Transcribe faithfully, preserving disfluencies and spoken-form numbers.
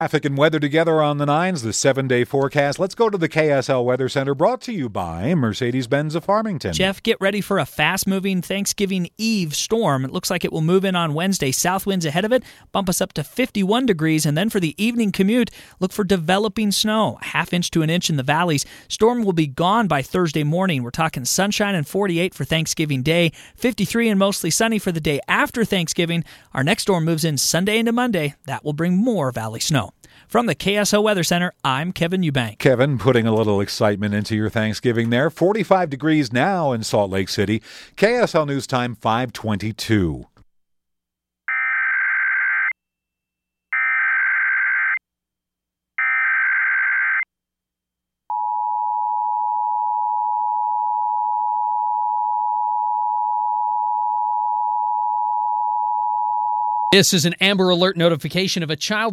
Traffic and weather together on the nines, the seven-day forecast. Let's go to the K S L Weather Center, brought to you by Mercedes-Benz of Farmington. Jeff, get ready for a fast-moving Thanksgiving Eve storm. It looks like it will move in on Wednesday. South winds ahead of it, bump us up to fifty-one degrees, and then for the evening commute, look for developing snow, a half inch to an inch in the valleys. Storm will be gone by Thursday morning. We're talking sunshine and forty-eight for Thanksgiving Day, fifty-three and mostly sunny for the day after Thanksgiving. Our next storm moves in Sunday into Monday. That will bring more valley snow. From the K S L Weather Center, I'm Kevin Eubank. Kevin, putting a little excitement into your Thanksgiving there. forty-five degrees now in Salt Lake City. K S L News Time, five twenty-two. This is an Amber Alert notification of a child